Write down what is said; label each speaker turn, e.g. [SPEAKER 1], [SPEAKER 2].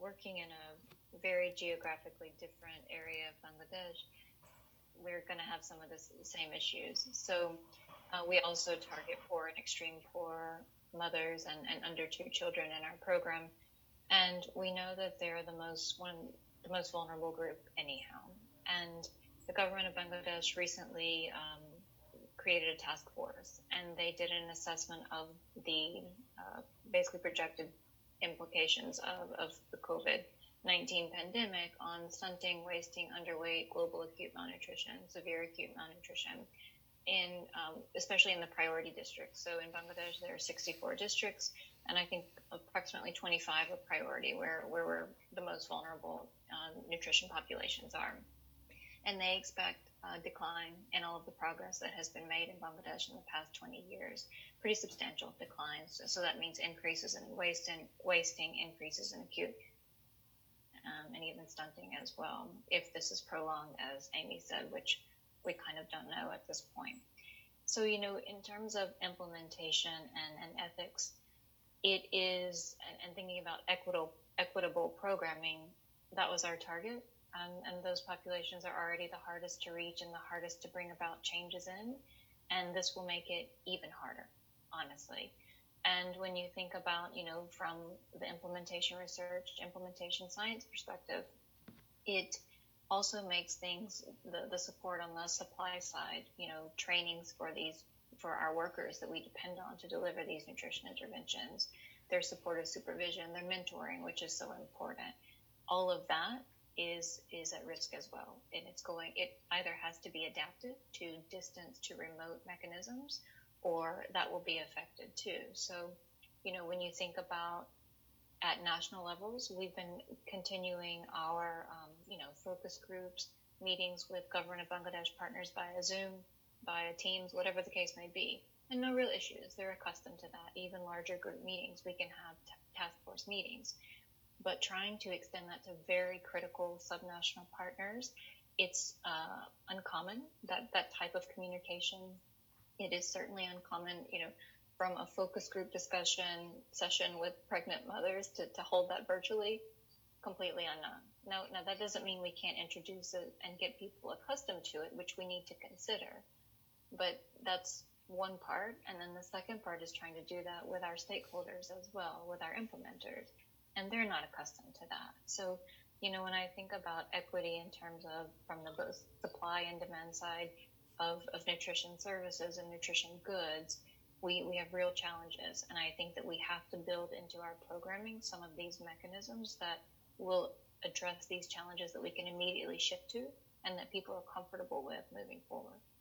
[SPEAKER 1] working in a very geographically different area of Bangladesh, we're going to have some of the same issues. So we also target poor and extreme poor mothers and under two children in our program. And we know that they're the most vulnerable group anyhow. And the government of Bangladesh recently created a task force, and they did an assessment of the basically projected implications of the COVID-19 pandemic on stunting, wasting, underweight, global acute malnutrition, severe acute malnutrition, especially in the priority districts. So in Bangladesh, there are 64 districts, and I think approximately 25 are priority, where we're the most vulnerable nutrition populations are. And they expect a decline in all of the progress that has been made in Bangladesh in the past 20 years, pretty substantial declines. So that means increases in wasting, increases in acute, and even stunting as well, if this is prolonged, as Amy said, which we kind of don't know at this point. So, in terms of implementation and ethics, it is, and thinking about equitable programming, that was our target. And those populations are already the hardest to reach and the hardest to bring about changes in. And this will make it even harder, honestly. And when you think about, from the implementation research, implementation science perspective, it also makes things, the support on the supply side, trainings for our workers that we depend on to deliver these nutrition interventions, their supportive supervision, their mentoring, which is so important. All of that is at risk as well. And it either has to be adapted to distance to remote mechanisms, or that will be affected too. So, when you think about at national levels, we've been continuing our, focus groups, meetings with government of Bangladesh partners via Zoom, via Teams, whatever the case may be. And no real issues. They're accustomed to that. Even larger group meetings, we can have task force meetings. But trying to extend that to very critical subnational partners, it's uncommon, that type of communication. It is certainly uncommon, from a focus group discussion session with pregnant mothers to hold that virtually, completely unknown. Now that doesn't mean we can't introduce it and get people accustomed to it, which we need to consider. But that's one part. And then the second part is trying to do that with our stakeholders as well, with our implementers. And they're not accustomed to that. So, when I think about equity in terms of from the both supply and demand side of nutrition services and nutrition goods, we have real challenges. And I think that we have to build into our programming some of these mechanisms that will address these challenges that we can immediately shift to and that people are comfortable with moving forward.